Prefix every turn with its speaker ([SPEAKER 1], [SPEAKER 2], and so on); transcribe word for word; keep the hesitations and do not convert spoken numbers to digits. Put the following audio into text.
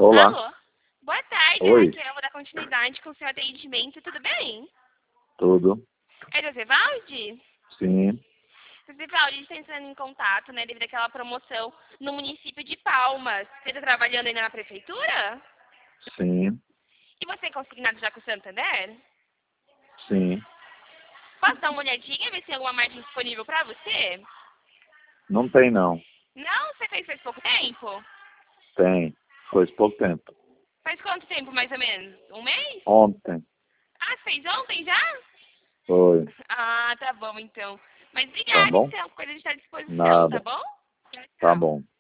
[SPEAKER 1] Olá.
[SPEAKER 2] Alô? Boa tarde,
[SPEAKER 1] Oi.
[SPEAKER 2] Raquel. Vou dar continuidade com o seu atendimento. Tudo bem?
[SPEAKER 1] Tudo?
[SPEAKER 2] É José Valde?
[SPEAKER 1] Sim.
[SPEAKER 2] José Valde, a gente está entrando em contato, né, devido àquela promoção no município de Palmas. Você está trabalhando ainda na prefeitura?
[SPEAKER 1] Sim.
[SPEAKER 2] E você é consignado já com o Santander?
[SPEAKER 1] Sim.
[SPEAKER 2] Posso dar uma olhadinha, ver se tem alguma margem disponível para você?
[SPEAKER 1] Não tem não.
[SPEAKER 2] Não? Você fez faz pouco tempo?
[SPEAKER 1] Tem. Foi pouco tempo.
[SPEAKER 2] Faz quanto tempo, mais ou menos? Um mês?
[SPEAKER 1] Ontem.
[SPEAKER 2] Ah, fez ontem já?
[SPEAKER 1] Foi.
[SPEAKER 2] Ah, tá bom, então. Mas
[SPEAKER 1] Tá
[SPEAKER 2] obrigada,
[SPEAKER 1] bom?
[SPEAKER 2] então. Coisa está à disposição, tá
[SPEAKER 1] Nada.
[SPEAKER 2] bom? Tchau,
[SPEAKER 1] Tá
[SPEAKER 2] tchau.
[SPEAKER 1] bom.